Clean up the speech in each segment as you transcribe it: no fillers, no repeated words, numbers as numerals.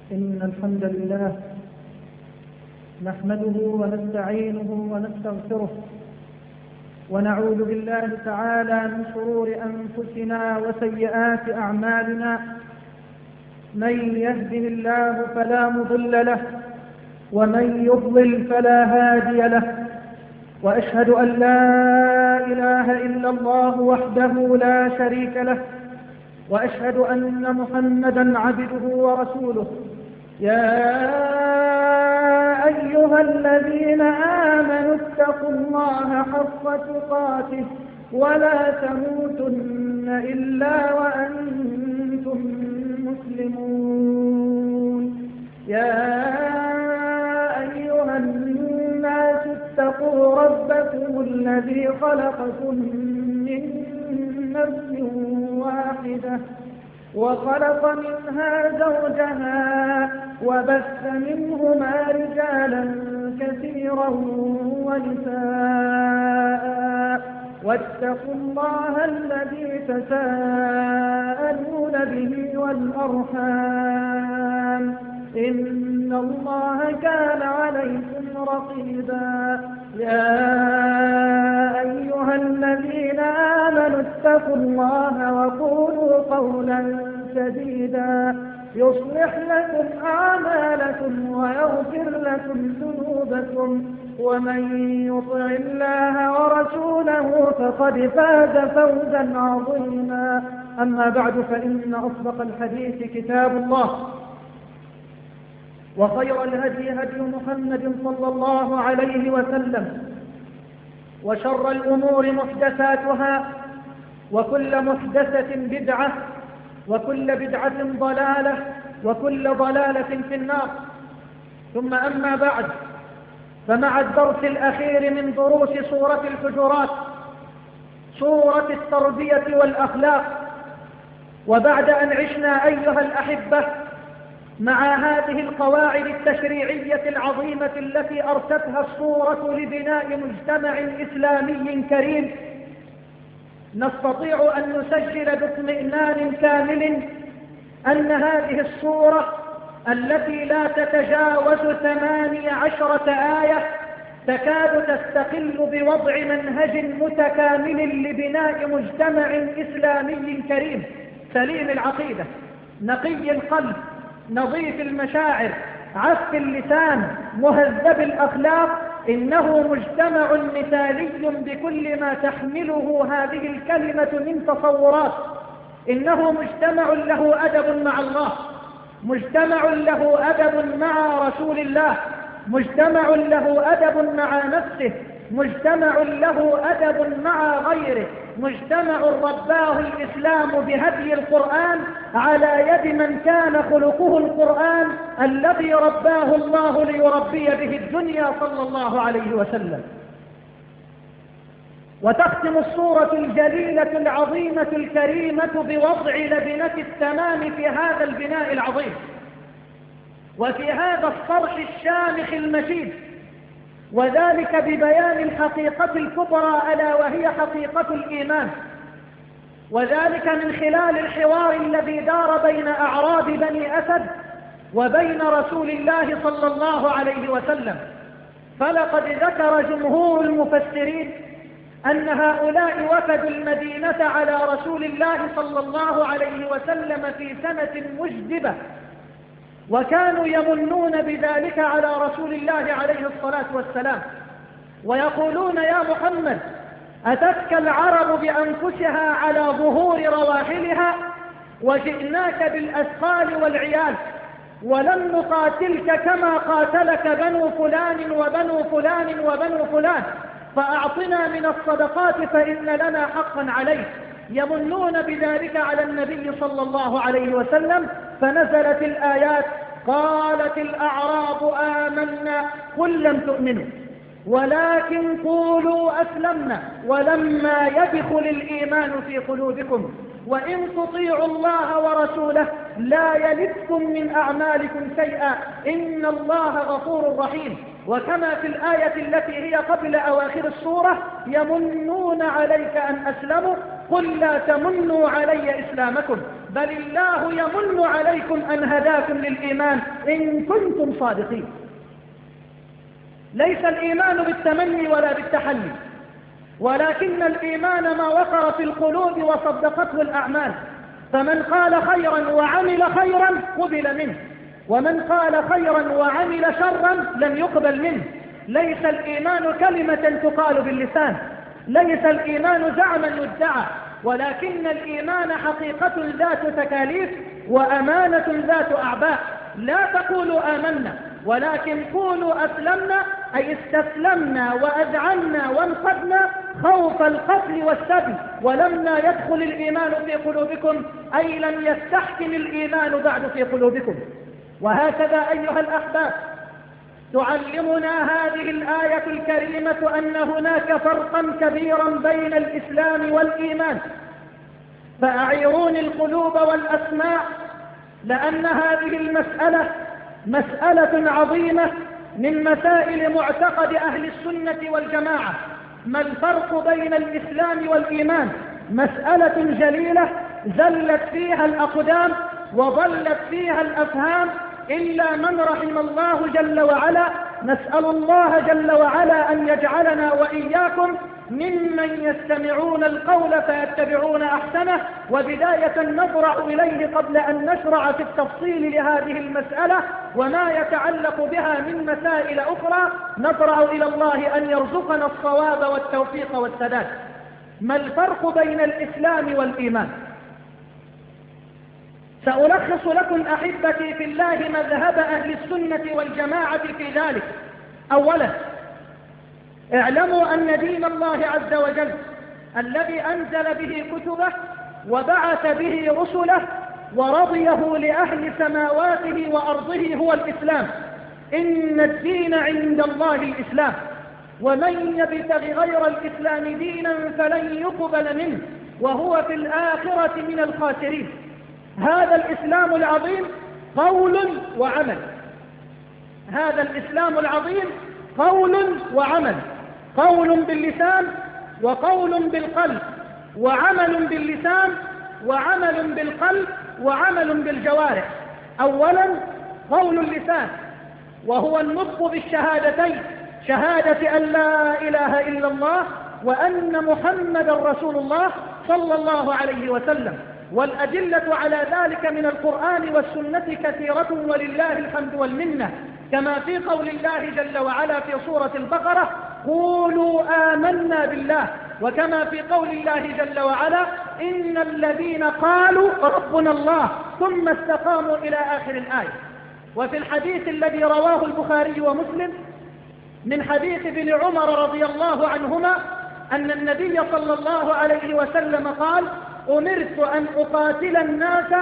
إن الحمد لله نحمده ونستعينه ونستغفره ونعوذ بالله تعالى من شرور أنفسنا وسيئات أعمالنا. من يهده الله فلا مضل له ومن يضلل فلا هادي له، وأشهد أن لا إله إلا الله وحده لا شريك له، وأشهد أن محمدا عبده ورسوله. يا أيها الذين آمنوا اتقوا الله حق تقاته ولا تموتن إلا وأنتم مسلمون. يا أيها الناس اتقوا ربكم الذي خلقكم من نفس واحدة وخلق منها زوجها وبث منهما رجالا كثيرا ونساء، واتقوا الله الذي تساءلون به والأرحام إن الله كان عليكم رقيبا. يا أيها الذين آمنوا اتقوا الله وقولوا قولا سديدا يصلح لكم أعمالكم ويغفر لكم ذنوبكم، ومن يطع الله ورسوله فقد فاز فوزا عظيما. أما بعد، فإن أصدق الحديث كتاب الله، وخير الهدي هدي محمد صلى الله عليه وسلم، وشر الأمور محدثاتها، وكل محدثة بدعة، وكل بدعة ضلالة، وكل ضلالة في النار. ثم أما بعد، فمع الدرس الأخير من دروس سورة الحجرات، سورة التربية والأخلاق، وبعد أن عشنا أيها الأحبة مع هذه القواعد التشريعية العظيمة التي أرستها الصورة لبناء مجتمع إسلامي كريم، نستطيع أن نسجل باطمئنان كامل أن هذه الصورة التي لا تتجاوز 18 آية تكاد تستقل بوضع منهج متكامل لبناء مجتمع إسلامي كريم سليم العقيدة، نقي القلب، نظيف المشاعر، عف اللسان، مهذب الأخلاق. إنه مجتمع مثالي بكل ما تحمله هذه الكلمة من تصورات. إنه مجتمع له أدب مع الله، مجتمع له أدب مع رسول الله، مجتمع له أدب مع نفسه، مجتمع له أدب مع غيره، مجتمع رباه الإسلام بهدي القرآن على يد من كان خلقه القرآن الذي رباه الله ليربي به الدنيا صلى الله عليه وسلم. وتختم الصورة الجليلة العظيمة الكريمة بوضع لبنة التمام في هذا البناء العظيم، وفي هذا الصرح الشامخ المشيد، وذلك ببيان الحقيقة الكبرى ألا وهي حقيقة الإيمان، وذلك من خلال الحوار الذي دار بين أعراب بني أسد وبين رسول الله صلى الله عليه وسلم. فلقد ذكر جمهور المفسرين أن هؤلاء وفدوا المدينة على رسول الله صلى الله عليه وسلم في سنة مجدبة، وكانوا يمنون بذلك على رسول الله عليه الصلاة والسلام، ويقولون: يا محمد، أتتك العرب بأنفسها على ظهور رواحلها وجئناك بالأثقال والعيال، ولم نقاتلك كما قاتلك بنو فلان وبنو فلان وبنو فلان، فأعطنا من الصدقات فإن لنا حقا عليك. يمنون بذلك على النبي صلى الله عليه وسلم. فنزلت الآيات: قالت الأعراب آمنا قل لم تؤمنوا ولكن قولوا أسلمنا ولما يدخل الإيمان في قلوبكم وإن تطيعوا الله ورسوله لا يلدكم من أعمالكم شيئا إن الله غفور رحيم. وكما في الآية التي هي قبل أواخر السورة: يمنون عليك أن أسلموا قل لا تمنوا علي إسلامكم، بل الله يمن عليكم أن هداكم للإيمان إن كنتم صادقين. ليس الإيمان بالتمني ولا بالتحلي، ولكن الإيمان ما وقر في القلوب وصدقته الأعمال. فمن قال خيرا وعمل خيرا قبل منه، ومن قال خيرا وعمل شرا لم يقبل منه. ليس الإيمان كلمة تقال باللسان، ليس الإيمان زعما يدعى، ولكن الإيمان حقيقة ذات تكاليف وأمانة ذات أعباء. لا تقولوا آمنا، ولكن قولوا أسلمنا، أي استسلمنا وأذعنا وانقدنا خوف القتل والسبي، ولما يدخل الإيمان في قلوبكم أي لم يستحكم الإيمان بعد في قلوبكم. وهكذا أيها الأحباب تعلمنا هذه الآية الكريمة أن هناك فرقا كبيرا بين الإسلام والإيمان. فأعيروني القلوب والأسماع، لأن هذه المسألة مسألة عظيمة من مسائل معتقد أهل السنة والجماعة. ما الفرق بين الإسلام والإيمان؟ مسألة جليلة زلت فيها الأقدام وضلت فيها الأفهام إلا من رحم الله جل وعلا. نسأل الله جل وعلا أن يجعلنا وإياكم ممن يستمعون القول فيتبعون أحسنه. وبداية نضرع إليه قبل أن نشرع في التفصيل لهذه المسألة وما يتعلق بها من مسائل أخرى، نضرع إلى الله أن يرزقنا الصواب والتوفيق والسداد. ما الفرق بين الإسلام والإيمان؟ سألخص لكم أحبتي في الله مذهب أهل السنة والجماعة في ذلك. أولا، اعلموا أن دين الله عز وجل الذي أنزل به كتبه وبعث به رسله ورضيه لأهل سماواته وأرضه هو الإسلام. إن الدين عند الله الإسلام، ومن يبتغ غير الإسلام دينا فلن يقبل منه وهو في الآخرة من الخاسرين. هذا الإسلام العظيم قول وعمل، هذا الإسلام العظيم قول وعمل، قول باللسان وقول بالقلب، وعمل باللسان وعمل بالقلب وعمل بالجوارح. أولا قول اللسان، وهو النطق بالشهادتين، شهادة أن لا إله إلا الله وأن محمدا رسول الله صلى الله عليه وسلم. والأدلة على ذلك من القرآن والسنة كثيرة ولله الحمد والمنة، كما في قول الله جل وعلا في سورة البقرة: قولوا آمنا بالله، وكما في قول الله جل وعلا: إن الذين قالوا ربنا الله ثم استقاموا إلى آخر الآية. وفي الحديث الذي رواه البخاري ومسلم من حديث ابن عمر رضي الله عنهما أن النبي صلى الله عليه وسلم قال: أمرت أن أقاتل الناس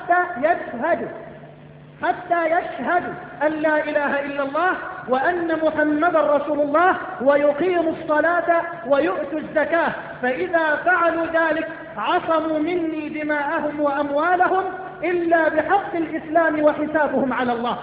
حتى يشهدوا أن لا إله إلا الله وأن محمدا رسول الله ويقيموا الصلاة ويؤتوا الزكاة، فإذا فعلوا ذلك عصموا مني دماءهم وأموالهم إلا بحق الإسلام وحسابهم على الله.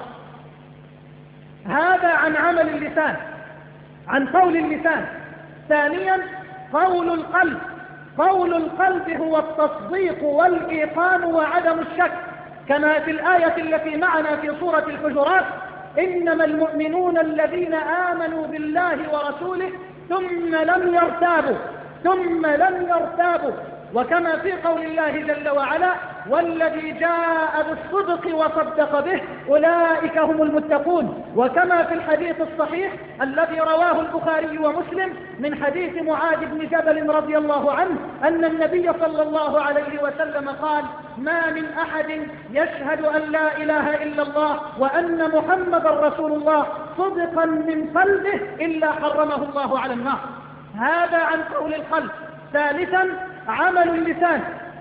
هذا عن عمل اللسان، عن قول اللسان. ثانيا قول القلب. قول القلب هو التصديق والإيقان وعدم الشك، كما في الآية التي معنا في سورة الحجرات: إنما المؤمنون الذين آمنوا بالله ورسوله ثم لم يرتابوا. وكما في قول الله جل وعلا: والذي جاء بالصدق وصدق به أولئك هم المتقون. وكما في الحديث الصحيح الذي رواه البخاري ومسلم من حديث معاذ بن جبل رضي الله عنه أن النبي صلى الله عليه وسلم قال: ما من أحد يشهد أن لا إله إلا الله وأن محمدا رسول الله صدقا من قلبه إلا حرمه الله على النار. هذا عن قول القلب. ثالثا عمل اللسان.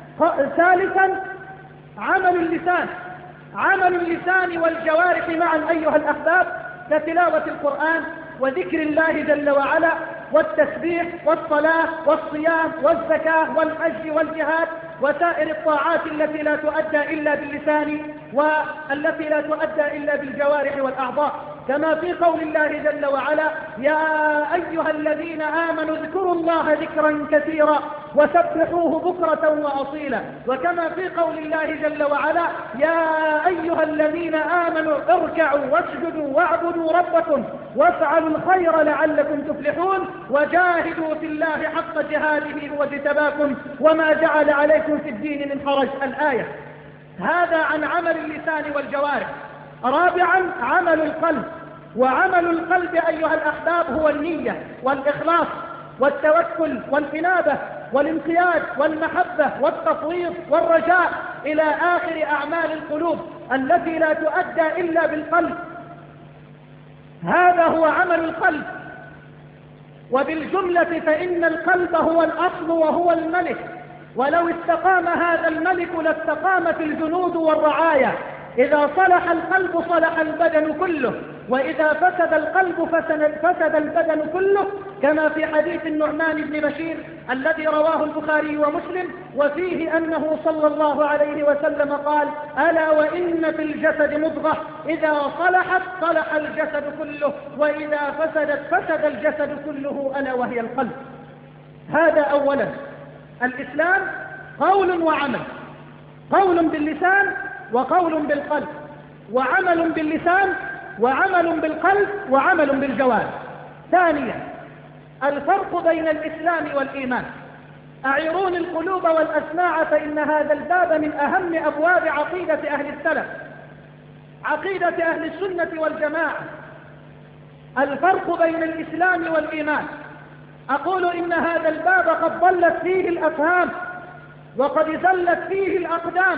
عمل اللسان والجوارح معا أيها الأحباب، كتلاوة القرآن وذكر الله جل وعلا والتسبيح والصلاة والصيام والزكاة والحج والجهاد وسائر الطاعات التي لا تؤدى إلا باللسان والتي لا تؤدى إلا بالجوارح والأعضاء، كما في قول الله جل وعلا: يا أيها الذين آمنوا اذكروا الله ذكرا كثيرا وسبحوه بكرة وأصيلا، وكما في قول الله جل وعلا: يا أيها الذين آمنوا اركعوا واسجدوا واعبدوا ربكم وافعلوا الخير لعلكم تفلحون وجاهدوا في الله حق جهاده هو اجتباكم وما جعل عليكم في الدين من حرج. الآية. هذا عن عمل اللسان والجوارح. رابعا عمل القلب، وعمل القلب أيها الأحباب هو النية والإخلاص والتوكل والإنابة والانقياد والمحبة والتفويض والرجاء إلى آخر أعمال القلوب التي لا تؤدى إلا بالقلب. هذا هو عمل القلب. وبالجملة فإن القلب هو الأصل وهو الملك، ولو استقام هذا الملك لاستقامت الجنود والرعايا. إذا صلح القلب صلح البدن كله، وإذا فسد القلب فسد البدن كله، كما في حديث النعمان بن بشير الذي رواه البخاري ومسلم، وفيه أنه صلى الله عليه وسلم قال: ألا وإن في الجسد مضغة إذا صلحت صلح الجسد كله، وإذا فسدت فسد الجسد كله، ألا وهي القلب. هذا أولا. الإسلام قول وعمل، قول باللسان وقول بالقلب، وعمل باللسان وعمل بالقلب وعمل بالجوارح. ثانيا الفرق بين الإسلام والإيمان. أعيرون القلوب والأسماع، فإن هذا الباب من أهم أبواب عقيدة أهل السلف، عقيدة أهل السنة والجماعة. الفرق بين الإسلام والإيمان. أقول إن هذا الباب قد ضلت فيه الأفهام وقد زلت فيه الأقدام.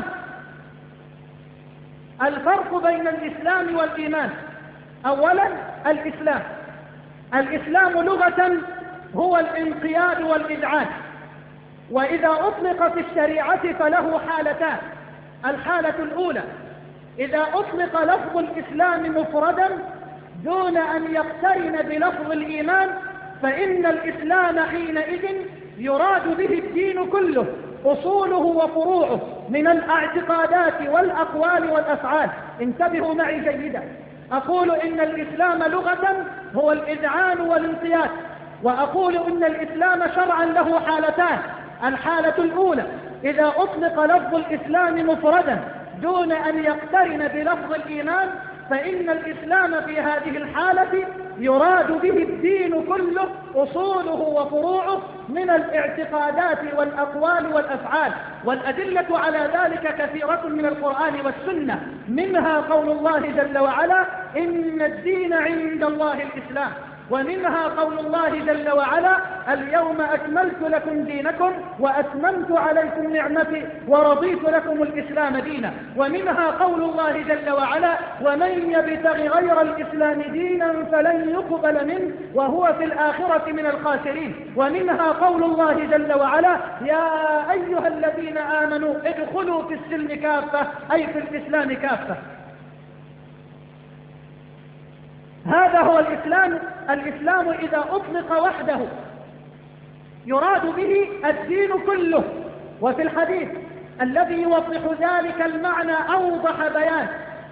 الفرق بين الإسلام والإيمان. أولا الإسلام. الإسلام لغة هو الانقياد والإذعان، وإذا أطلق في الشريعة فله حالتان. الحالة الأولى إذا أطلق لفظ الإسلام مفردا دون أن يقترن بلفظ الإيمان، فإن الإسلام حينئذ يراد به الدين كله، أصوله وفروعه من الاعتقادات والأقوال والأفعال. انتبهوا معي جيدا. أقول إن الإسلام لغة هو الإذعان والانقياد، وأقول إن الإسلام شرعا له حالتان. الحالة الأولى إذا أطلق لفظ الإسلام مفردا دون أن يقترن بلفظ الإيمان، فإن الإسلام في هذه الحالة يراد به الدين كله، أصوله وفروعه من الاعتقادات والأقوال والأفعال. والأدلة على ذلك كثيرة من القرآن والسنة، منها قول الله جل وعلا: إن الدين عند الله الإسلام، ومنها قول الله جل وعلا: اليوم أكملت لكم دينكم وأتممت عليكم نعمتي ورضيت لكم الإسلام دينا. ومنها قول الله جل وعلا: ومن يبتغ غير الإسلام دينا فلن يقبل منه وهو في الآخرة من الخاسرين. ومنها قول الله جل وعلا: يا أيها الذين آمنوا ادخلوا في السلم كافة، أي في الإسلام كافة. هذا هو الإسلام. الإسلام إذا أطلق وحده يراد به الدين كله. وفي الحديث الذي يوضح ذلك المعنى أوضح بيان،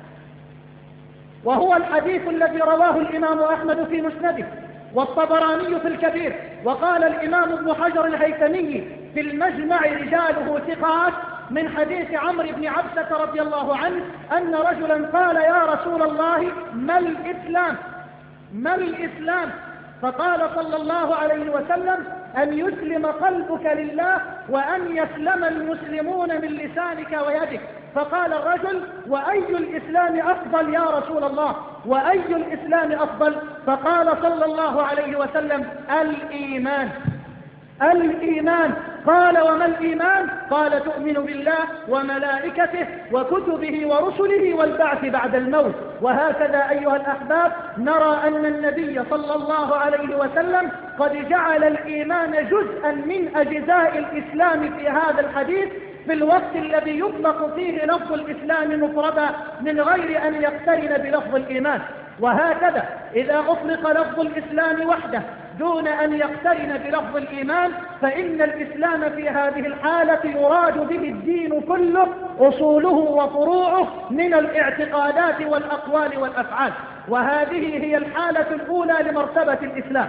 وهو الحديث الذي رواه الإمام أحمد في مسنده والطبراني في الكبير، وقال الإمام ابن حجر الهيثمي في المجمع رجاله ثقات، من حديث عمرو بن عبسة رضي الله عنه أن رجلا قال: يا رسول الله ما الإسلام؟ ما الإسلام؟ فقال صلى الله عليه وسلم: أن يسلم قلبك لله وأن يسلم المسلمون من لسانك ويدك. فقال الرجل: وأي الإسلام أفضل يا رسول الله؟ وأي الإسلام أفضل؟ فقال صلى الله عليه وسلم: الإيمان. الإيمان. قال: وما الإيمان؟ قال: تؤمن بالله وملائكته وكتبه ورسله والبعث بعد الموت. وهكذا أيها الأحباب نرى أن النبي صلى الله عليه وسلم قد جعل الإيمان جزءا من أجزاء الإسلام في هذا الحديث، في الوقت الذي يطلق فيه لفظ الإسلام مفردا من غير أن يقترن بلفظ الإيمان. وهكذا إذا أطلق لفظ الإسلام وحده دون أن يقترن بلفظ الإيمان، فإن الإسلام في هذه الحالة يراد به الدين كله، أصوله وفروعه من الاعتقادات والأقوال والأفعال. وهذه هي الحالة الأولى لمرتبة الإسلام.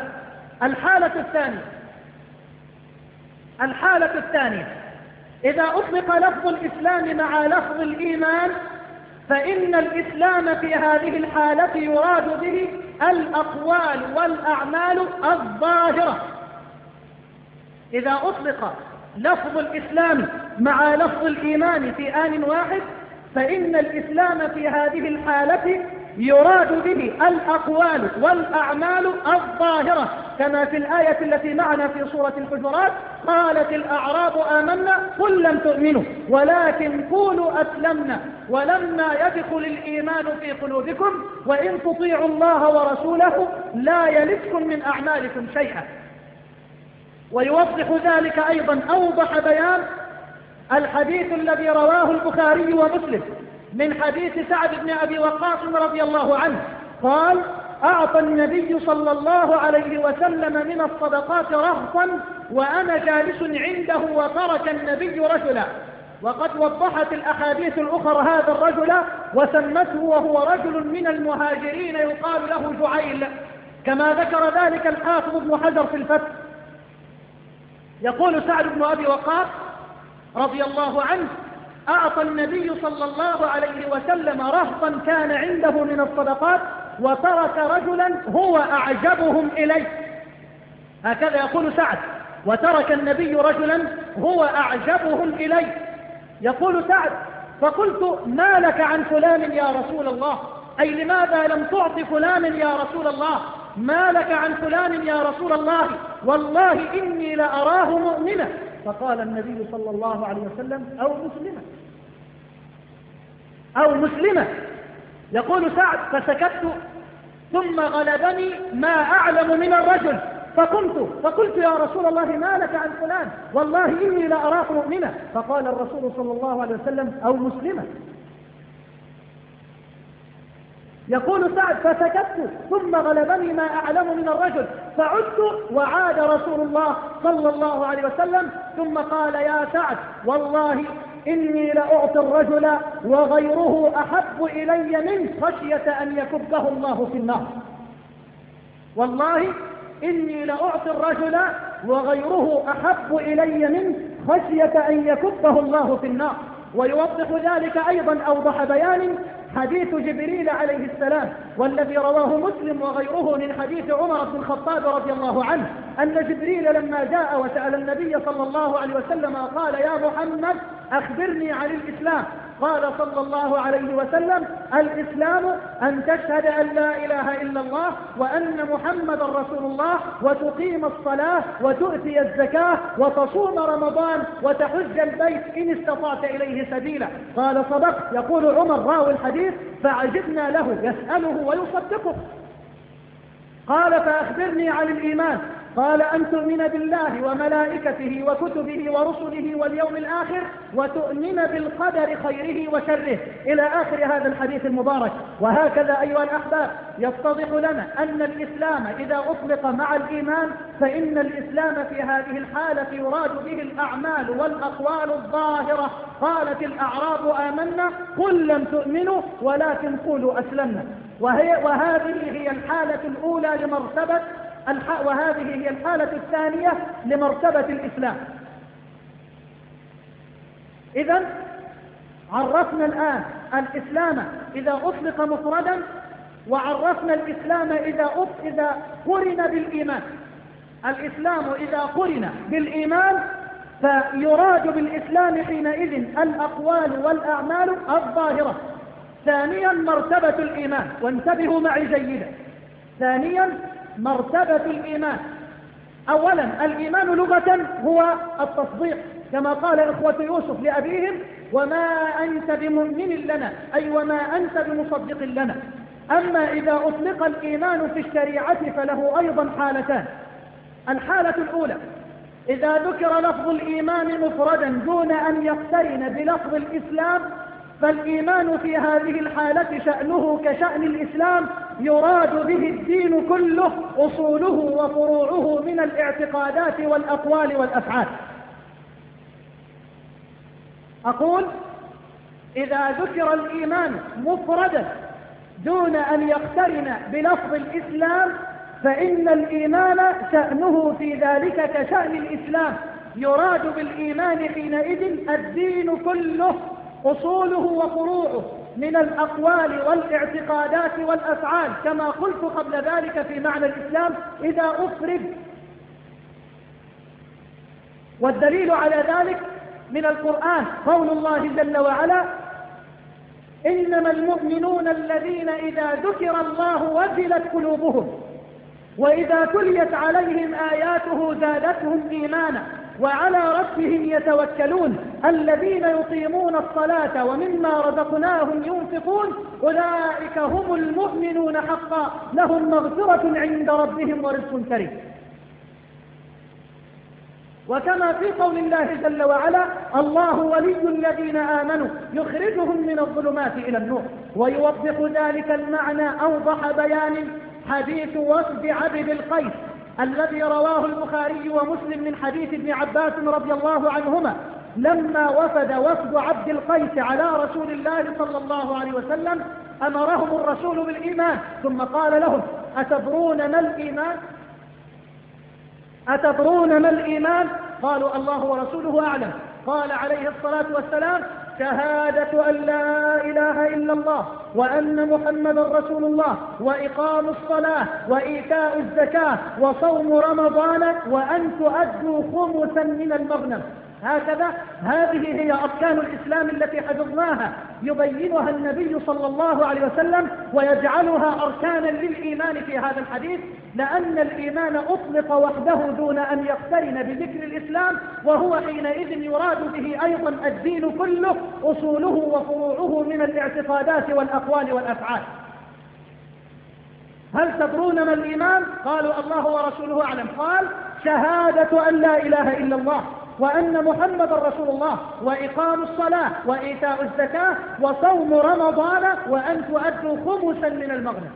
الحالة الثانية إذا أطلق لفظ الإسلام مع لفظ الإيمان، فإن الإسلام في هذه الحالة يراد به الأقوال والأعمال الظاهرة. إذا أطلق لفظ الإسلام مع لفظ الإيمان في آن واحد، فإن الإسلام في هذه الحالة يراد به الأقوال والأعمال الظاهرة، كما في الآية التي معنا في سورة الحجرات: قالت الأعراب آمنا قل لم تؤمنوا ولكن قولوا أسلمنا ولما يدخل الإيمان في قلوبكم وإن تطيعوا الله ورسوله لا يلدكم من أعمالكم شيئا. ويوضح ذلك أيضا أوضح بيان الحديث الذي رواه البخاري ومسلم من حديث سعد بن أبي وقاص رضي الله عنه قال: أعطى النبي صلى الله عليه وسلم من الصدقات رهطا وأنا جالس عنده وترك النبي رجلا. وقد وضحت الأحاديث الأخرى هذا الرجل وسمته، وهو رجل من المهاجرين يقال له جعيل، كما ذكر ذلك الحافظ ابن حجر في الفتح. يقول سعد بن أبي وقاص رضي الله عنه: أعطى النبي صلى الله عليه وسلم رهطا كان عنده من الصدقات وترك رجلا هو أعجبهم إليه. هكذا يقول سعد: وترك النبي رجلا هو أعجبهم إليه. يقول سعد: فقلت: ما لك عن فلان يا رسول الله؟ أي لماذا لم تعط فلان يا رسول الله؟ ما لك عن فلان يا رسول الله؟ والله إني لأراه مؤمنا. فقال النبي صلى الله عليه وسلم: أو مسلمة. يقول سعد: فسكت ثم غلبني ما أعلم من الرجل فقلت يا رسول الله ما لك عن فلان؟ والله إني لأراه مؤمنا. فقال الرسول صلى الله عليه وسلم: أو مسلمة. يقول سعد: فسكت ثم غلبني ما أعلم من الرجل فعدت وعاد رسول الله صلى الله عليه وسلم ثم قال: يا سعد والله إني لأعطي الرجل وغيره أحب إلي منه خشية أن يكبه الله في النار. والله إني لأعطي الرجل وغيره أحب إلي منه خشية أن يكبه الله في النار. ويوضح ذلك أيضا أوضح بيان حديث جبريل عليه السلام، والذي رواه مسلم وغيره من حديث عمر بن الخطاب رضي الله عنه أن جبريل لما جاء وسأل النبي صلى الله عليه وسلم قال: يا محمد أخبرني عن الإسلام. قال صلى الله عليه وسلم: الإسلام أن تشهد أن لا إله إلا الله وأن محمد رسول الله وتقيم الصلاة وتؤتي الزكاة وتصوم رمضان وتحج البيت إن استطعت إليه سبيلا. قال: صدقت. يقول عمر راوي الحديث: فعجبنا له يسأله ويصدقه. قال: فأخبرني عن الإيمان. قال: أن تؤمن بالله وملائكته وكتبه ورسله واليوم الآخر وتؤمن بالقدر خيره وشره، إلى آخر هذا الحديث المبارك. وهكذا أيها الأحباب يتضح لنا أن الإسلام إذا أطلق مع الإيمان فإن الإسلام في هذه الحالة يراد به الأعمال والأقوال الظاهرة. قالت الأعراب آمنا قل لم تؤمنوا ولكن قولوا أسلمنا. وهذه هي الحالة الأولى لمرتبة وهذه هي الحالة الثانية لمرتبة الإسلام. إذن عرفنا الآن الإسلام إذا أطلق مفردا، وعرفنا الإسلام إذا قرن بالإيمان. الإسلام إذا قرن بالإيمان فيراد بالإسلام حينئذ الأقوال والأعمال الظاهرة. ثانيا مرتبة الإيمان، وانتبهوا معي جيدا. ثانيا مرتبة الإيمان. أولا الإيمان لغة هو التصديق، كما قال إخوة يوسف لأبيهم: وما أنت بمؤمن لنا، أي وما أنت بمصدق لنا. أما إذا أطلق الإيمان في الشريعة فله أيضا حالتان. الحالة الأولى إذا ذكر لفظ الإيمان مفردا دون أن يقترن بلفظ الإسلام فالإيمان في هذه الحالة شأنه كشأن الإسلام، يراد به الدين كله، أصوله وفروعه من الاعتقادات والأقوال والأفعال. أقول إذا ذكر الإيمان مفردا دون أن يقترن بلفظ الإسلام فإن الإيمان شأنه في ذلك كشأن الإسلام، يراد بالإيمان حينئذ الدين كله، أصوله وفروعه من الأقوال والاعتقادات والأفعال، كما قلت قبل ذلك في معنى الإسلام إذا أفرد. والدليل على ذلك من القرآن قول الله جل وعلا: إنما المؤمنون الذين إذا ذكر الله وجلت قلوبهم وإذا تليت عليهم آياته زادتهم إيمانا وعلى ربهم يتوكلون الذين يقيمون الصلاة ومما رزقناهم ينفقون أولئك هم المؤمنون حقا لهم مغفرة عند ربهم ورزق كريم. وكما في قول الله جل وعلا: الله ولي الذين آمنوا يخرجهم من الظلمات إلى النور. ويوضح ذلك المعنى أوضح بيان حديث وفد عبد القيس الذي رواه البخاري ومسلم من حديث ابن عباس رضي الله عنهما، لما وفد عبد القيس على رسول الله صلى الله عليه وسلم أمرهم الرسول بالإيمان، ثم قال لهم: أتدرون ما الإيمان؟ قالوا: الله ورسوله أعلم. قال عليه الصلاة والسلام: شهادة أن لا إله إلا الله وأن محمد رسول الله وإقام الصلاة وإيتاء الزكاة وصوم رمضان وأن تؤدوا خمسا من المغنم. هكذا هذه هي أركان الإسلام التي حفظناها، يبينها النبي صلى الله عليه وسلم ويجعلها أركانا للإيمان في هذا الحديث، لأن الإيمان أطلق وحده دون أن يقترن بذكر الإسلام، وهو حينئذ يراد به أيضا الدين كله، أصوله وفروعه من الاعتقادات والأقوال والأفعال. هل تدرون ما الإيمان؟ قالوا: الله ورسوله أعلم. قال: شهادة أن لا إله إلا الله وأن محمد رسول الله وإقام الصلاة وإيتاء الزكاة وصوم رمضان وأن تؤدوا خمسا من المغنم.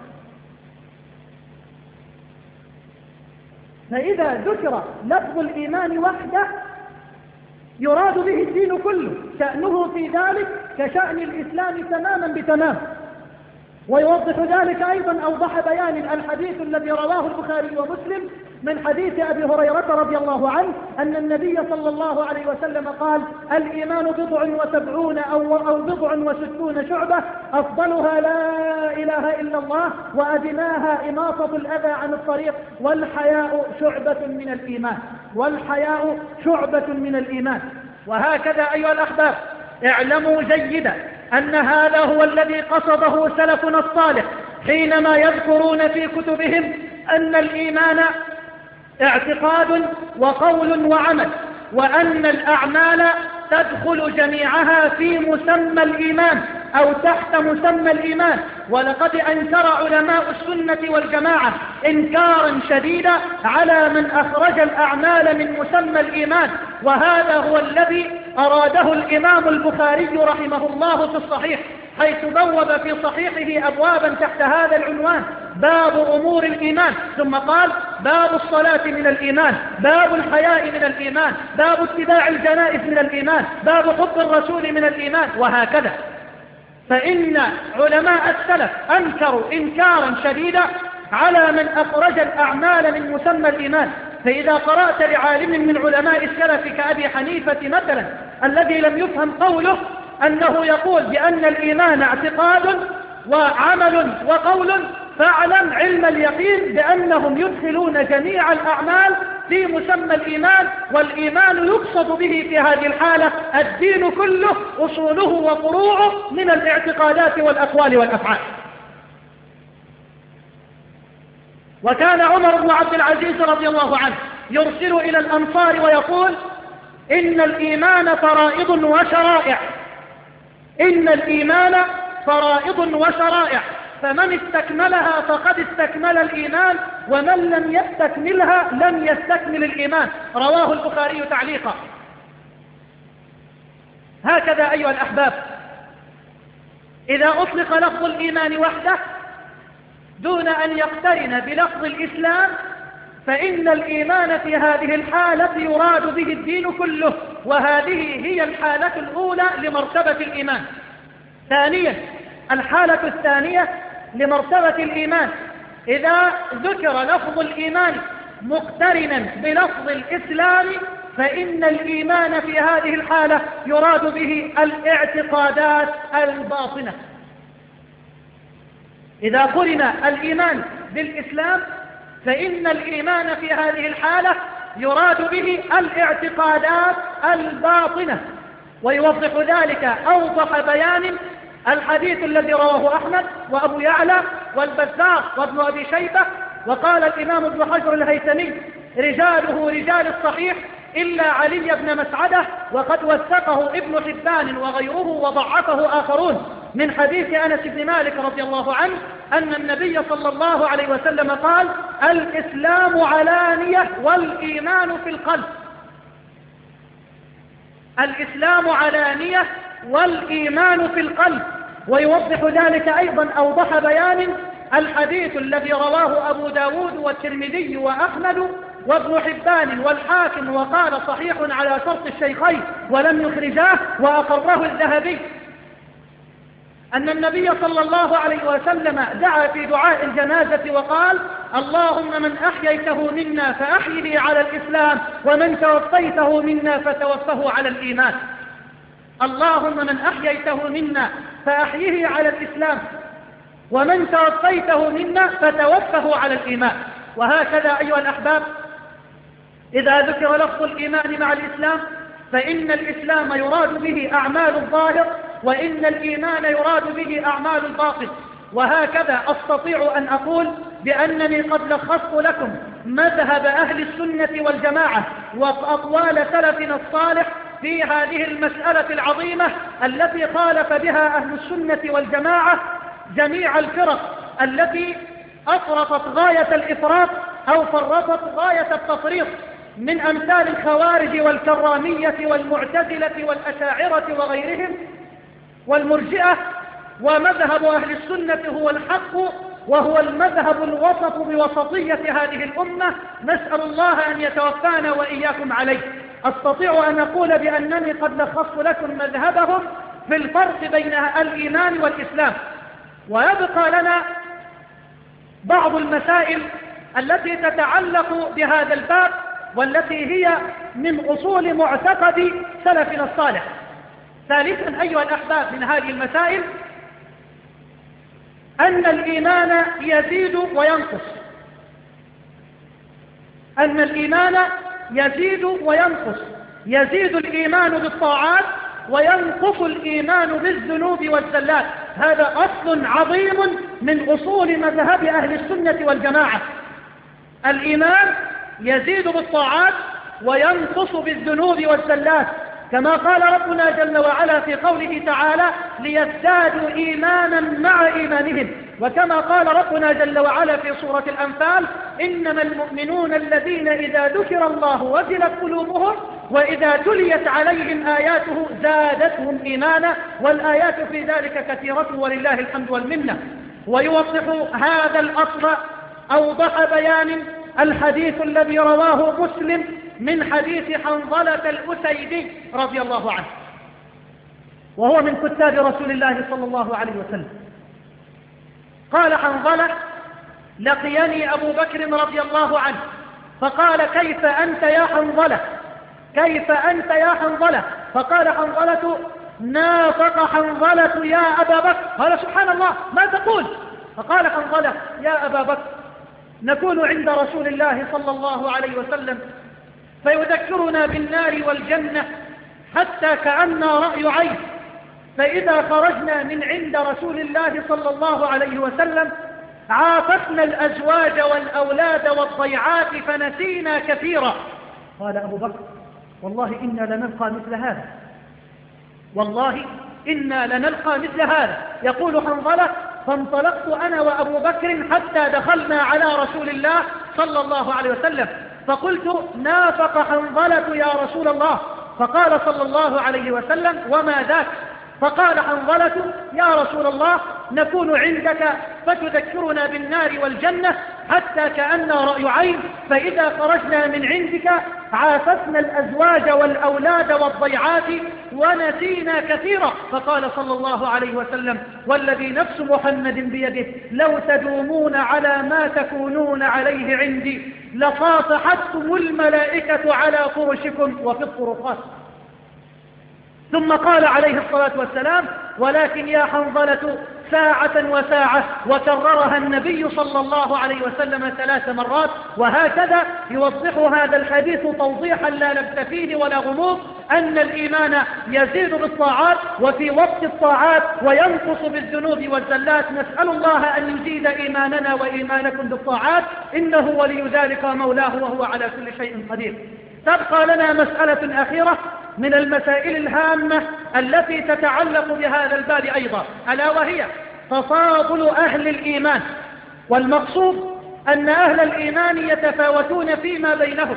فإذا ذكر لفظ الإيمان وحده يراد به الدين كله، شأنه في ذلك كشأن الإسلام تماما بتمام. ويوضح ذلك أيضا أوضح بيان الحديث الذي رواه البخاري ومسلم من حديث أبي هريرة رضي الله عنه أن النبي صلى الله عليه وسلم قال: الإيمان 79 أو 69 شعبة، أفضلها لا إله إلا الله وأدناها إماطة الأذى عن الطريق والحياء شعبة من الإيمان. والحياء شعبة من الإيمان. وهكذا أيها الأحباب اعلموا جيدا أن هذا هو الذي قصده سلفنا الصالح حينما يذكرون في كتبهم أن الإيمان اعتقاد وقول وعمل، وأن الأعمال تدخل جميعها في مسمى الإيمان أو تحت مسمى الإيمان. ولقد أنكر علماء السنة والجماعة إنكارا شديدا على من أخرج الأعمال من مسمى الإيمان، وهذا هو الذي أراده الإمام البخاري رحمه الله في الصحيح، حيث بوب في صحيحه أبوابا تحت هذا العنوان: باب أمور الإيمان، ثم قال: باب الصلاة من الإيمان، باب الحياء من الإيمان، باب اتباع الجنائز من الإيمان، باب حب الرسول من الإيمان، وهكذا. فإن علماء السلف أنكروا إنكارا شديدا على من أخرج الأعمال من مسمى الإيمان. فإذا قرأت لعالم من علماء السلف كأبي حنيفة مثلا الذي لم يفهم قوله أنه يقول بأن الإيمان اعتقاد وعمل وقول، فاعلم علم اليقين بأنهم يدخلون جميع الأعمال في مسمى الإيمان، والإيمان يقصد به في هذه الحالة الدين كله، أصوله وفروعه من الاعتقادات والأقوال والأفعال. وكان عمر بن عبد العزيز رضي الله عنه يرسل إلى الأنصار ويقول: إن الإيمان فرائض وشرائع، إن الإيمان فرائض وشرائع، فمن استكملها فقد استكمل الإيمان، ومن لم يستكملها لم يستكمل الإيمان. رواه البخاري تعليقا. هكذا أيها الأحباب إذا أطلق لفظ الإيمان وحده دون أن يقترن بلفظ الإسلام فإن الإيمان في هذه الحالة يراد به الدين كله، وهذه هي الحالة الأولى لمرتبة الإيمان. ثانيا، الحالة الثانية لمرتبة الإيمان إذا ذكر لفظ الإيمان مقترنا بلفظ الإسلام فإن الإيمان في هذه الحالة يراد به الاعتقادات الباطنة. إذا قرن الإيمان بالإسلام فإن الإيمان في هذه الحالة يراد به الاعتقادات الباطنة. ويوضح ذلك أوضح بيان الحديث الذي رواه أحمد وأبو يعلى والبزار وابن أبي شيبة، وقال الإمام ابن حجر الهيثمي رجاله رجال الصحيح إلا علي بن مسعدة، وقد وثقه ابن حبان وغيره وضعفه آخرون، من حديث أنس بن مالك رضي الله عنه أن النبي صلى الله عليه وسلم قال: الإسلام علانية والإيمان في القلب. الإسلام علانية والإيمان في القلب. ويوضح ذلك أيضا أوضح بيان الحديث الذي رواه أبو داود والترمذي وأحمد وابن حبان والحاكم وقال صحيح على شرط الشيخين ولم يخرجاه وأقره الذهبي، أن النبي صلى الله عليه وسلم دعا في دعاء الجنازة وقال: اللهم من أحييته منا فأحيه على الإسلام ومن توفيته منا فتوفه على الإيمان. اللهم من أحييته منا فأحيه على الإسلام ومن توفيته منا فتوفه على الإيمان. وهكذا أيها الأحباب إذا ذكر لفظ الإيمان مع الإسلام فإن الإسلام يراد به أعمال الظاهر وإن الإيمان يراد به أعمال الباطن. وهكذا أستطيع أن أقول بأنني قد لخصت لكم مذهب أهل السنة والجماعة وأقوال سلفنا الصالح في هذه المسألة العظيمة التي خالف بها أهل السنة والجماعة جميع الفرق التي أفرطت غاية الإفراط أو فرطت غاية التفريط، من أمثال الخوارج والكرامية والمعتزلة والأشاعرة وغيرهم والمرجئة. ومذهب أهل السنة هو الحق وهو المذهب الوسط بوسطية هذه الأمة، نسأل الله أن يتوفانا وإياكم عليه. أستطيع أن أقول بأنني قد لخصت لكم مذهبهم في الفرق بين الإيمان والإسلام. ويبقى لنا بعض المسائل التي تتعلق بهذا الباب والتي هي من أصول معتقد سلفنا الصالح. ثالثا أيها الأحباب من هذه المسائل أن الإيمان يزيد وينقص. أن الإيمان يزيد وينقص. يزيد الإيمان بالطاعات وينقص الإيمان بالذنوب والزلات. هذا أصل عظيم من أصول مذهب أهل السنة والجماعة. الإيمان يزيد بالطاعات وينقص بالذنوب والزلات، كما قال ربنا جل وعلا في قوله تعالى: ليزدادوا إيمانا مع إيمانهم. وكما قال ربنا جل وعلا في سورة الأنفال: إنما المؤمنون الذين إذا ذكر الله وجلت قلوبهم وإذا تليت عليهم آياته زادتهم إيمانا. والآيات في ذلك كثيرة ولله الحمد والمنة. ويوضح هذا الأصل أوضح بيان الحديث الذي رواه مسلم من حديث حنظلة الأسيدي رضي الله عنه، وهو من كتاب رسول الله صلى الله عليه وسلم. قال حنظلة: لقيني أبو بكر رضي الله عنه فقال: كيف أنت يا حنظلة؟ كيف أنت يا حنظلة؟ فقال حنظلة: نافق حنظلة يا أبا بكر. قال: سبحان الله، ما تقول؟ فقال حنظلة: يا أبا بكر، نكون عند رسول الله صلى الله عليه وسلم فيذكرنا بالنار والجنة حتى كأننا رأي عين، فإذا خرجنا من عند رسول الله صلى الله عليه وسلم عافتنا الأزواج والأولاد والضيعات فنسينا كثيرا. قال أبو بكر: والله إنا لنلقى مثل هذا، والله إنا لنلقى مثل هذا. يقول حنظلة: فانطلقت أنا وأبو بكر حتى دخلنا على رسول الله صلى الله عليه وسلم فقلت: نافق حنظلة يا رسول الله. فقال صلى الله عليه وسلم: وما ذاك؟ فقال حنظلة: يا رسول الله، نكون عندك فتذكرنا بالنار والجنة حتى كأننا رأي عين، فإذا خرجنا من عندك عافسنا الأزواج والأولاد والضيعات ونسينا كثيرا. فقال صلى الله عليه وسلم: والذي نفس محمد بيده لو تدومون على ما تكونون عليه عندي لصافحتكم الملائكة على فرشكم وفي الطرقات. ثم قال عليه الصلاة والسلام: ولكن يا حنظلة ساعة وساعة، وكررها النبي صلى الله عليه وسلم 3 مرات. وهكذا يوضح هذا الحديث توضيحا لا لبس فيه ولا غموض، أن الإيمان يزيد بالطاعات وفي وقت الطاعات وينقص بالذنوب والزلات. نسأل الله أن يزيد إيماننا وإيمانكم بالطاعات، إنه ولي ذلك مولاه وهو على كل شيء قدير. تبقى لنا مسألة أخيرة من المسائل الهامة التي تتعلق بهذا الباب أيضا، ألا وهي تفاضل أهل الإيمان. والمقصود أن أهل الإيمان يتفاوتون فيما بينهم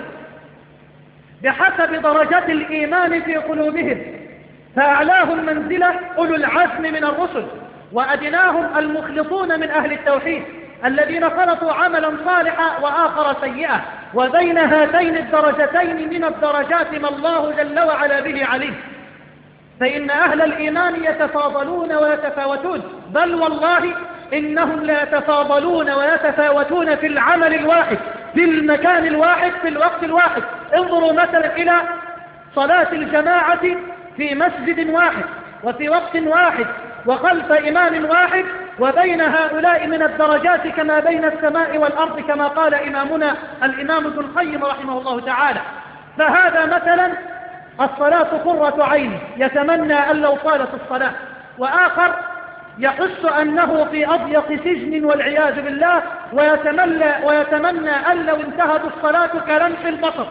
بحسب درجات الإيمان في قلوبهم، فأعلاهم منزلة أولو العزم من الرسل، وأدناهم المخلصون من أهل التوحيد الذين خلطوا عملا صالحا وآخر سيئا، وبين هاتين الدرجتين من الدرجات ما الله جل وعلا به عليم. فإن أهل الإيمان يتفاضلون ويتفاوتون، بل والله إنهم لا يتفاضلون ويتفاوتون في العمل الواحد، في المكان الواحد، في الوقت الواحد. انظروا مثلا إلى صلاة الجماعة في مسجد واحد وفي وقت واحد وخلف إمام واحد، وبين هؤلاء من الدرجات كما بين السماء والأرض، كما قال إمامنا الإمام ابن القيم رحمه الله تعالى. فهذا مثلا الصلاة قرة عين، يتمنى أن لو طالت الصلاة، وآخر يحس أنه في أضيق سجن والعياذ بالله، ويتمنى أن لو انتهت الصلاة كلمح البصر.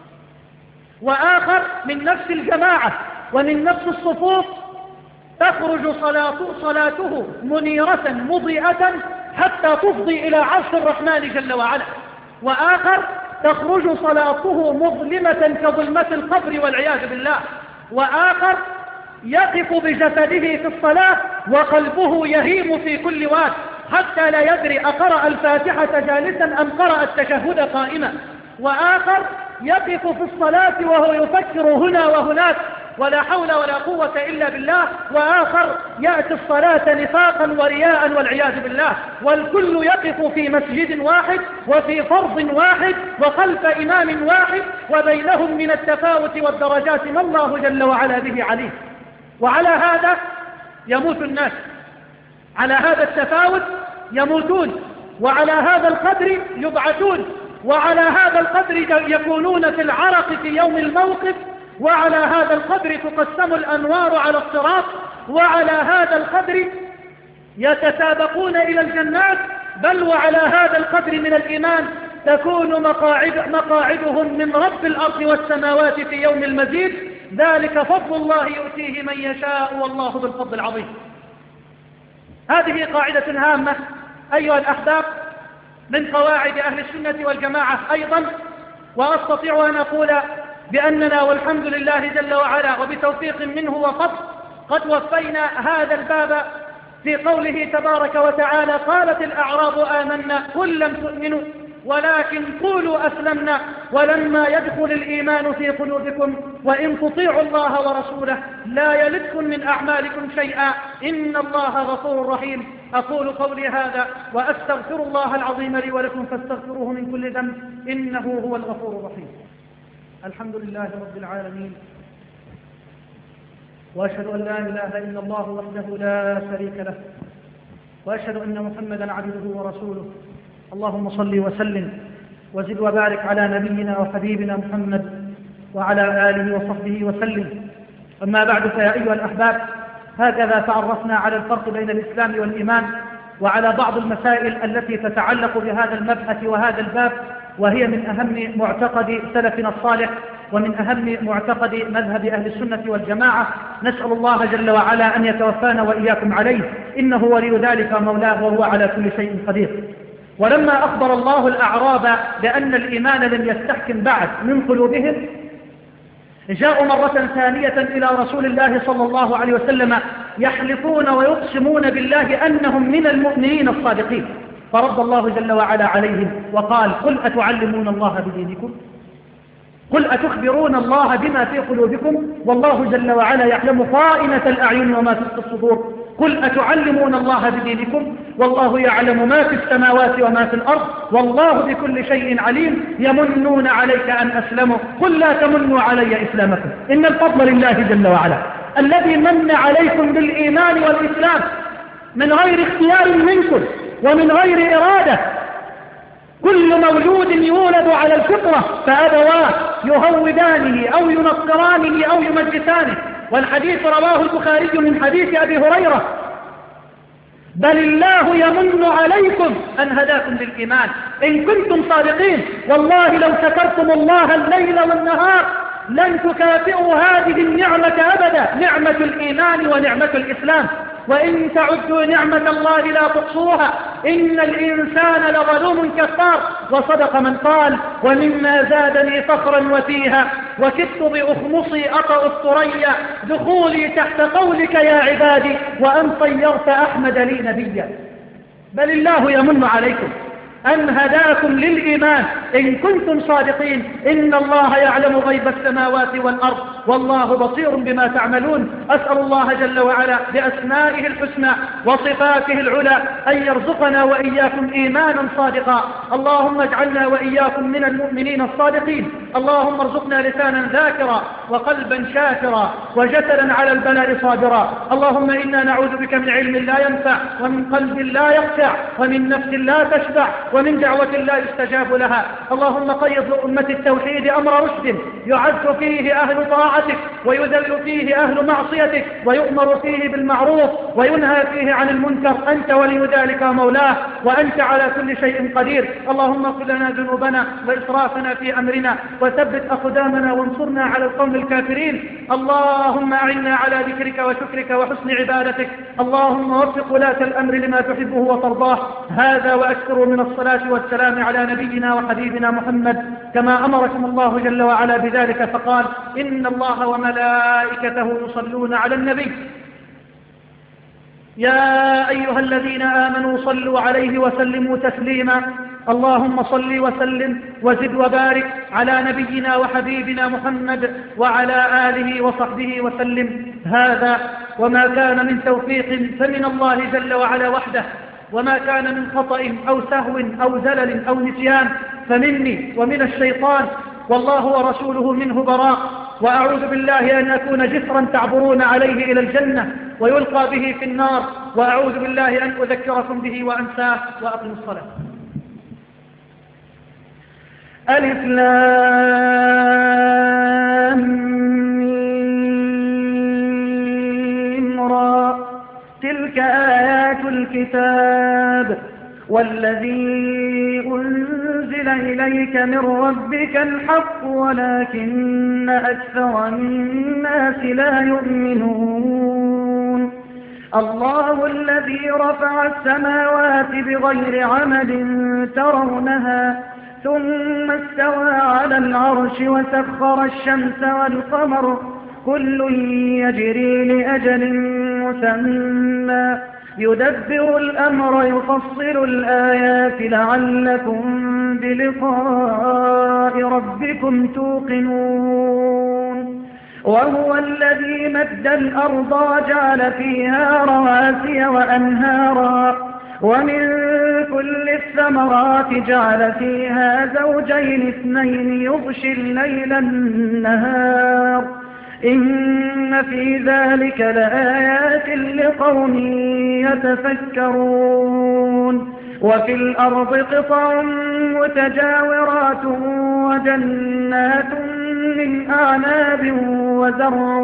وآخر من نفس الجماعة ومن نفس الصفوف تخرج صلاته منيرة مضيئة حتى تفضي إلى عرش الرحمن جل وعلا، وآخر تخرج صلاته مظلمة كظلمة القبر والعياذ بالله، وآخر يقف بجسده في الصلاة وقلبه يهيم في كل واد حتى لا يدري أقرأ الفاتحة جالسا أم قرأ التشهد قائما، وآخر يقف في الصلاة وهو يفكر هنا وهناك ولا حول ولا قوة إلا بالله، وآخر يأتي الصلاة نفاقا ورياء والعياذ بالله. والكل يقف في مسجد واحد وفي فرض واحد وخلف إمام واحد، وبينهم من التفاوت والدرجات ما الله جل وعلا به عليه. وعلى هذا يموت الناس، على هذا التفاوت يموتون، وعلى هذا القدر يبعثون، وعلى هذا القدر يكونون في العرق في يوم الموقف، وعلى هذا القدر تقسم الأنوار على الصراط، وعلى هذا القدر يتسابقون إلى الجنات، بل وعلى هذا القدر من الإيمان تكون مقاعدهم من رب الأرض والسماوات في يوم المزيد. ذلك فضل الله يؤتيه من يشاء والله ذو الفضل العظيم. هذه قاعدة هامة أيها الأحباب من قواعد أهل السنة والجماعة أيضا، وأستطيع أن أقول بأننا والحمد لله جل وعلا وبتوفيق منه وفضل قد وفينا هذا الباب في قوله تبارك وتعالى: قالت الأعراب آمنا قل لم تؤمنوا ولكن قولوا أسلمنا ولما يدخل الإيمان في قلوبكم وإن تطيعوا الله ورسوله لا يلدكم من أعمالكم شيئا إن الله غفور رحيم. أقول قولي هذا وأستغفر الله العظيم لي ولكم فاستغفروه من كل ذنب إنه هو الغفور الرحيم. الحمد لله رب العالمين، وأشهد أن لا إله إلا الله وحده لا شريك له، وأشهد أن محمدا عبده ورسوله. اللهم صل وسلم وزد وبارك على نبينا وحبيبنا محمد وعلى آله وصحبه وسلم. أما بعد، فيا أيها الأحباب، هكذا تعرفنا على الفرق بين الإسلام والإيمان وعلى بعض المسائل التي تتعلق بهذا المبحث وهذا الباب، وهي من أهم معتقد سلفنا الصالح ومن أهم معتقد مذهب أهل السنة والجماعة. نسأل الله جل وعلا أن يتوفانا وإياكم عليه، إنه ولي ذلك مولاه وهو على كل شيء قدير. ولما أخبر الله الأعراب بأن الإيمان لم يستحكم بعد من قلوبهم، جاءوا مرة ثانية إلى رسول الله صلى الله عليه وسلم يحلفون ويقسمون بالله أنهم من المؤمنين الصادقين، فرد الله جل وعلا عليهم وقال: قل أتعلمون الله بدينكم؟ قل أتخبرون الله بما في قلوبكم؟ والله جل وعلا يعلم خائنة الأعين وما تخفي الصدور. قل أتعلمون الله بدينكم؟ والله يعلم ما في السماوات وما في الأرض، والله بكل شيء عليم. يمنون عليك أن أسلموا، قل لا تمنوا علي إسلامكم، إن الفضل لله جل وعلا الذي من عليكم بالإيمان والإسلام من غير اختيار منكم ومن غير إرادة. كل مولود يولد على الفطرة فأبواه يهودانه أو ينصرانه أو يمجسانه، والحديث رواه البخاري من حديث أبي هريرة: بل الله يمن عليكم أن هداكم للإيمان إن كنتم صادقين. والله لو شكرتم الله الليل والنهار لن تكافئوا هذه النعمة أبدا، نعمة الإيمان ونعمة الإسلام. وإن تعدوا نعمة الله لا تحصوها، إن الإنسان لظلوم كفار. وصدق من قال: ومما زادني فخرا وفيها وكدت بأخمصي أطأ الثريا دخولي تحت قولك يا عبادي وأن طيرت أحمد لي نبيا. بل الله يمن عليكم أن هداكم للإيمان إن كنتم صادقين. إن الله يعلم غيب السماوات والأرض والله بصير بما تعملون. أسأل الله جل وعلا بأسمائه الحسنى وصفاته العلى أن يرزقنا وإياكم إيمانا صادقا. اللهم اجعلنا وإياكم من المؤمنين الصادقين. اللهم ارزقنا لسانا ذاكرا وقلبا شاكرا وجسدا على البلاء صابرا. اللهم إنا نعوذ بك من علم لا ينفع ومن قلب لا يخشع ومن نفس لا تشبع ومن دعوة لا يستجاب لها. اللهم قيض لأمة التوحيد أمر رشد يعز فيه أهل طاعتك ويذل فيه أهل معصيتك ويؤمر فيه بالمعروف وينهى فيه عن المنكر. أنت ولي ذلك ومولاه وأنت على كل شيء قدير. اللهم اغفر لنا ذنوبنا وإسرافنا في أمرنا وثبت أقدامنا وانصرنا على القوم الكافرين. اللهم أعنا على ذكرك وشكرك وحسن عبادتك. اللهم وفق ولاة الأمر لما تحبه وترضاه. هذا وأشكر من الصلاة والسلام على نبينا وحبيبنا محمد كما أمركم الله جل وعلا بذلك فقال: إن الله وملائكته يصلون على النبي يا أيها الذين آمنوا صلوا عليه وسلموا تسليما. اللهم صل وسلم وزد وبارك على نبينا وحبيبنا محمد وعلى آله وصحبه وسلم. هذا وما كان من توفيق فمن الله جل وعلا وحده، وما كان من خطأ أو سهو أو زلل أو نسيان فمني ومن الشيطان، والله ورسوله منه براء. وأعوذ بالله أن أكون جسرا تعبرون عليه إلى الجنة ويلقى به في النار، وأعوذ بالله أن أذكركم به وأنساه. وأقم الصلاة. ألف لام ميم را تلك آيات الكتاب والذي أنزل إليك من ربك الحق ولكن أكثر الناس لا يؤمنون. الله الذي رفع السماوات بغير عمد ترونها ثم استوى على العرش وسخر الشمس والقمر كل يجري لأجل مسمى يدبر الأمر يفصل الآيات لعلكم بلقاء ربكم توقنون. وهو الذي مد الأرض وجعل فيها رواسي وأنهارا ومن كل الثمرات جعل فيها زوجين اثنين يغشي الليل النهار إن في ذلك لآيات لقوم يتفكرون. وفي الأرض قطع متجاورات وجنات من أعناب وزرع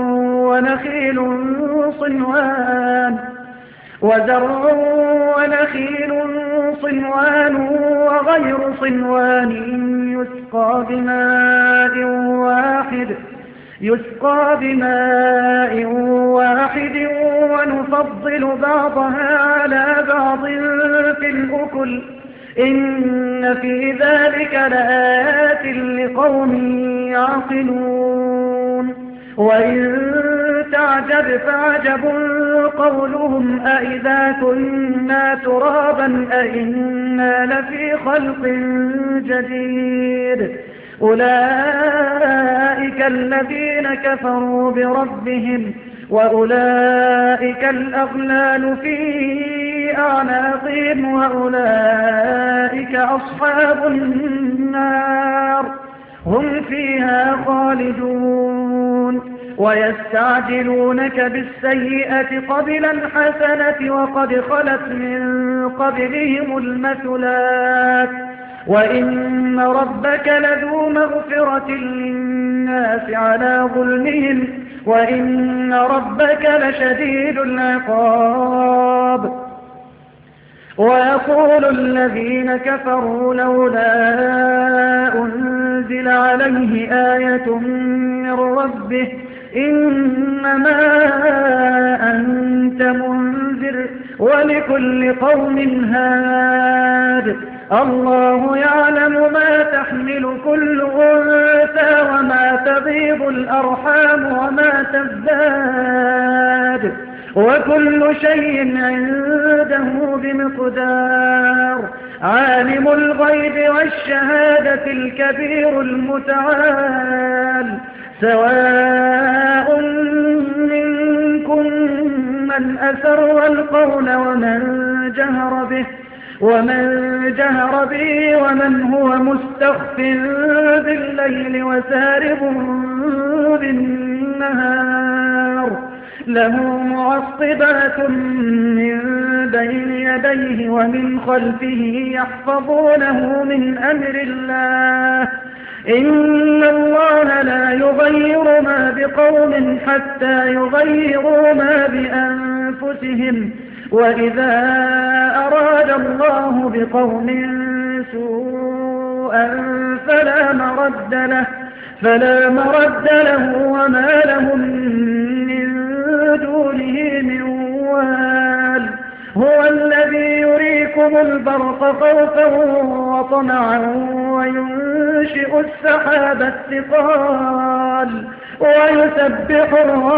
ونخيل صنوان وغير صنوان يسقى بماء واحد ونفضل بعضها على بعض في الأكل إن في ذلك لآيات لقوم يعقلون. وإن تعجب فعجب قولهم أئذا كنا ترابا أئنا لفي خلق جديد أولئك الذين كفروا بربهم وأولئك الأغلال في أعناقهم وأولئك أصحاب النار هم فيها خالدون ويستعجلونك بالسيئة قبل الحسنة وقد خلت من قبلهم المثلات وإن ربك لذو مغفرة للناس على ظلمهم وإن ربك لشديد العقاب ويقول الذين كفروا لولا أنزل عليه آية من ربه إنما أنت منذر ولكل قوم هاد الله يعلم ما تحمل كل أنثى وما تغيض الأرحام وما تزداد وكل شيء عنده بمقدار عالم الغيب والشهادة الكبير المتعال سواء منكم من أسر القول ومن جهر به ومن هو مستخف بالليل وسارب بالنهار له معصبات من بين يديه ومن خلفه يحفظونه من أمر الله إن الله لا يغير ما بقوم حتى يغيروا ما بأنفسهم وإذا أراد الله بقوم سوءا فلا مرد له وما لهم من دونه من وال هو الذي يريكم البرق خوفا وطمعا وينشئ السحاب الثقال ويسبح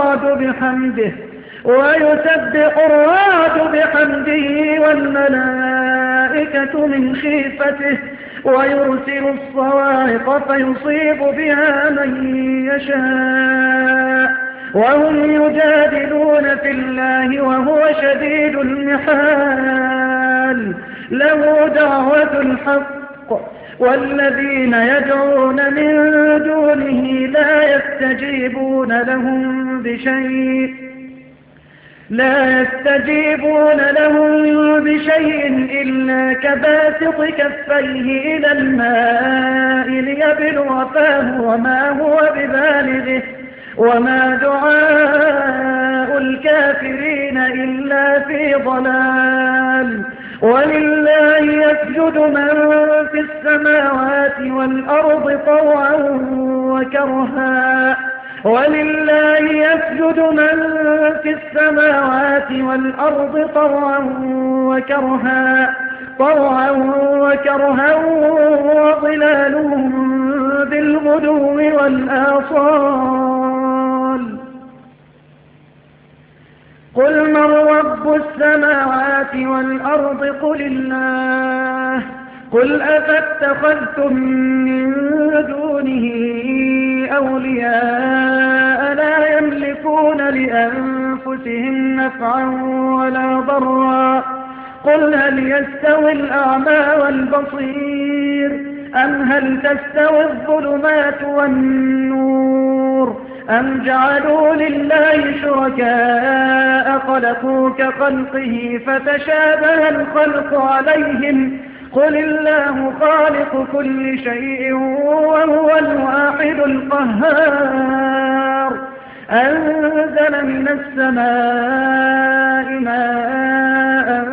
الرعد بحمده والملائكة من خيفته ويرسل الصواعق فيصيب بها من يشاء وهم يجادلون في الله وهو شديد المحال له دعوة الحق والذين يدعون من دونه لا يستجيبون لهم بشيء إلا كباسط كفيه إلى الماء ليبلغ فاه وما هو ببالغه وما دعاء الكافرين إلا في ضلال ولله يسجد من في السماوات والأرض طوعا وكرها وظلالهم بالغدو والآصال قل من رب السماوات والأرض قل الله قل أفاتخذتم من دونه أولياء لا يملكون لأنفسهم نفعا ولا ضرا قل هل يستوي الأعمى والبصير أم هل تستوي الظلمات والنور أم جعلوا لله شركاء خلقوا كخلقه فتشابه الخلق عليهم قل الله خالق كل شيء وهو الواحد القهار أنزل من السماء ماء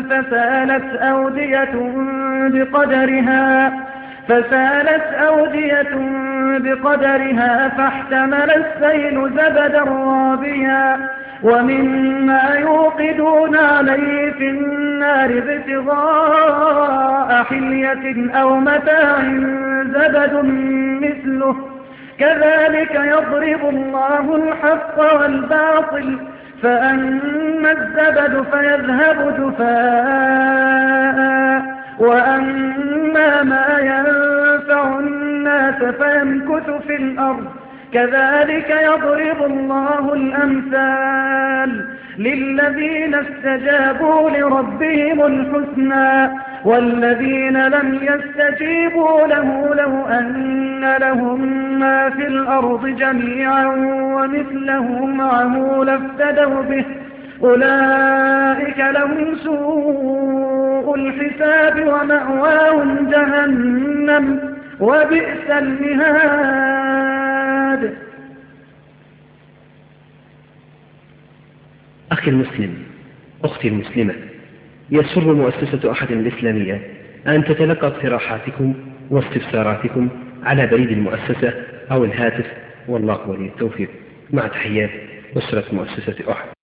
فسالت أودية بقدرها فاحتمل السيل زبدا رابيا ومما يوقدون عليه في النار ابتغاء حلية أو متاع زبد مثله كذلك يضرب الله الحق والباطل فأما الزبد فيذهب جفاء وأما ما ينفع الناس فيمكث في الأرض كذلك يضرب الله الأمثال للذين استجابوا لربهم الحسنى والذين لم يستجيبوا له لو أن لهم ما في الأرض جميعا ومثله معه لافتدوا به أولئك لهم سوء الحساب ومأواهم جهنم وبئس المهاد. أخي المسلم، أختي المسلمة، يسر مؤسسة أحد الإسلامية أن تتلقى اقتراحاتكم واستفساراتكم على بريد المؤسسة أو الهاتف، والله ولي التوفيق. مع تحيات أسرة مؤسسة أحد.